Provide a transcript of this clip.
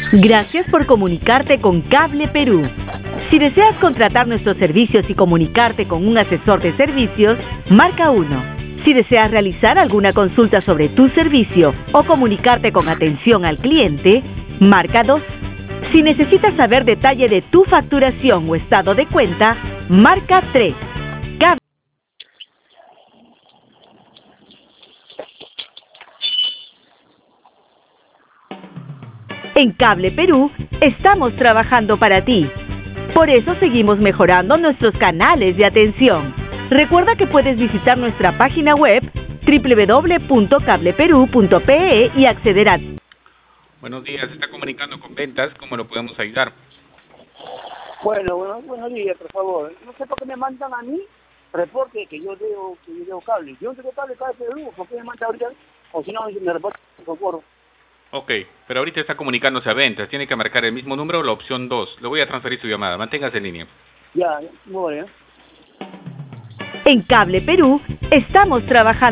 Gracias por comunicarte con Cable Perú. Si deseas contratar nuestros servicios y comunicarte con un asesor de servicios, marca 1. Si deseas realizar alguna consulta sobre tu servicio o comunicarte con atención al cliente, marca 2. Si necesitas saber detalle de tu facturación o estado de cuenta, marca 3. En Cable Perú estamos trabajando para ti. Por eso seguimos mejorando nuestros canales de atención. Recuerda que puedes visitar nuestra página web www.cableperu.pe y acceder a... Buenos días, se está comunicando con ventas, ¿cómo lo podemos ayudar? Bueno, buenos días, por favor. No sé por qué me mandan a mí reporte que yo debo cable. Yo no tengo cable Perú, ¿por qué me mandan ahorita? O si no, me reporte por favor. Ok, pero ahorita está comunicándose a ventas, tiene que marcar el mismo número o la opción 2. Le voy a transferir su llamada, manténgase en línea. Ya, muy bien. En Cable Perú estamos trabajando